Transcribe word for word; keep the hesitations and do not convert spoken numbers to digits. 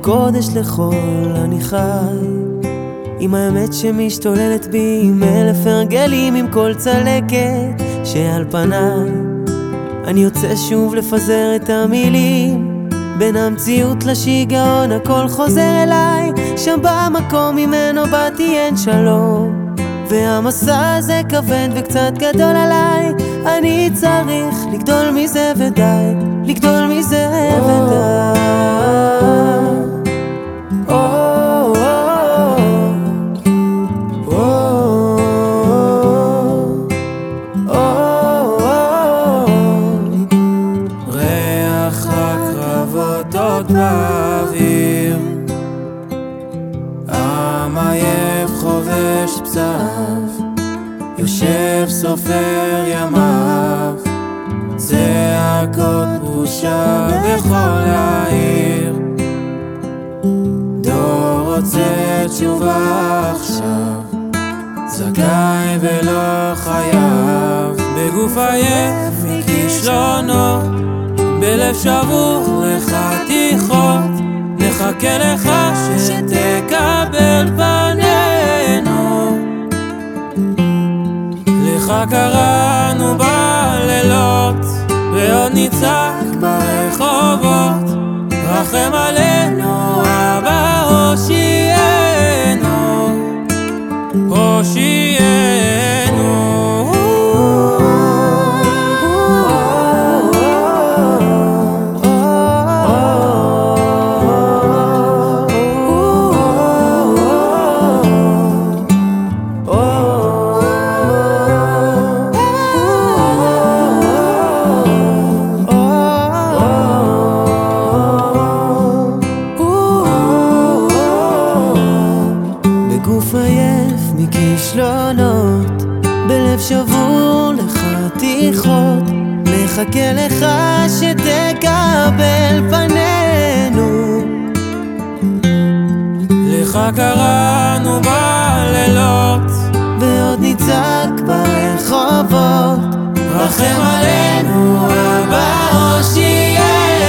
קודש לכל אני חי, עם האמת שמשתוללת בי, עם אלף הרגלים, עם כל צלקת שעל פניי. אני יוצא שוב לפזר את המילים, בין המציאות לשיגעון הכל חוזר אליי, שם במקום ממנו באתי אין שלום, והמסע הזה כבד וקצת גדול עליי. אני צריך לגדול מזה ודי, לגדול מזה ודי. ריח הקרבות עוד באוויר, עם עייף חובש פצעיו, יושב סופר ימיו, צעקות בושה בכל העיר. דור רוצה תשובה עכשיו, זכאי ולא חייב, בגוף עייף מכישלונות, בלב שבור לחתיכות. נחכה לך שתקבל פנינו, לך קראנו בלילות, ועוד נצעק ברחובות. רחם עלינו אבא, הושיענו, הושיענו. גוף עייף מכישלונות, בלב שבור לחתיכות. מחכה לך שתקבל פנינו, לך קראנו בלילות, ועוד נצעק ברחובות. רחם עלינו אבא, הושיענו.